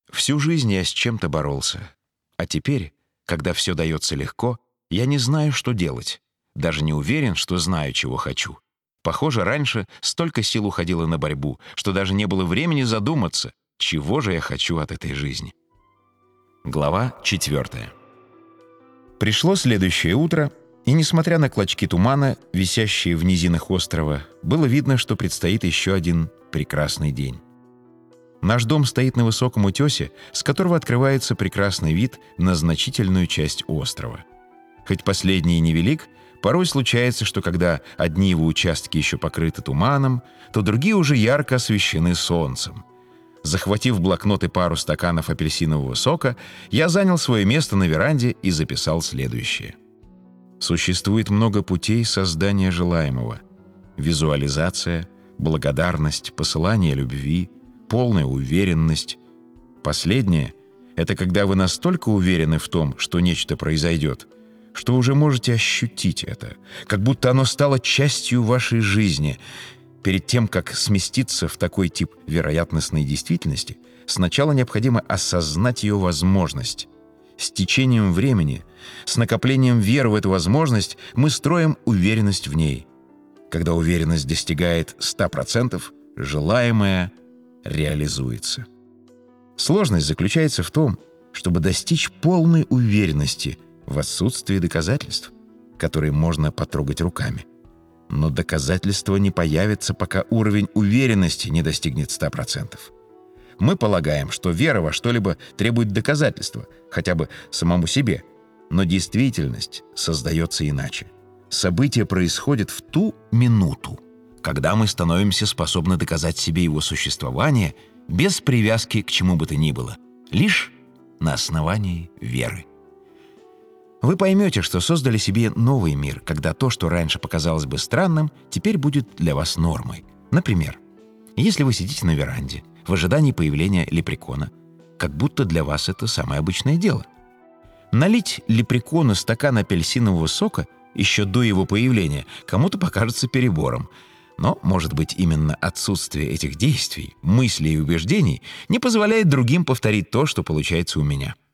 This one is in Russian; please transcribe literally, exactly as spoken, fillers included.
Всю жизнь я с чем-то боролся. А теперь, когда все дается легко, я не знаю, что делать. Даже не уверен, что знаю, чего хочу. Похоже, раньше столько сил уходило на борьбу, что даже не было времени задуматься, чего же я хочу от этой жизни. Глава четвертая. Пришло следующее утро, и, несмотря на клочки тумана, висящие в низинах острова, было видно, что предстоит еще один прекрасный день. Наш дом стоит на высоком утесе, с которого открывается прекрасный вид на значительную часть острова. Хоть последний и невелик, порой случается, что когда одни его участки еще покрыты туманом, то другие уже ярко освещены солнцем. Захватив блокнот и пару стаканов апельсинового сока, я занял свое место на веранде и записал следующее. Существует много путей создания желаемого. Визуализация, благодарность, посылание любви, полная уверенность. Последнее — это когда вы настолько уверены в том, что нечто произойдет, что уже можете ощутить это, как будто оно стало частью вашей жизни. Перед тем, как сместиться в такой тип вероятностной действительности, сначала необходимо осознать ее возможность. С течением времени, с накоплением веры в эту возможность мы строим уверенность в ней. Когда уверенность достигает ста процентов, желаемое реализуется. Сложность заключается в том, чтобы достичь полной уверенности в отсутствии доказательств, которые можно потрогать руками. Но доказательства не появятся, пока уровень уверенности не достигнет ста процентов. Мы полагаем, что вера во что-либо требует доказательства, хотя бы самому себе, но действительность создается иначе. Событие происходит в ту минуту, когда мы становимся способны доказать себе его существование без привязки к чему бы то ни было, лишь на основании веры. Вы поймете, что создали себе новый мир, когда то, что раньше показалось бы странным, теперь будет для вас нормой. Например, если вы сидите на веранде в ожидании появления лепрекона, как будто для вас это самое обычное дело. Налить лепрекону стакан апельсинового сока еще до его появления кому-то покажется перебором. Но, может быть, именно отсутствие этих действий, мыслей и убеждений не позволяет другим повторить то, что получается у меня.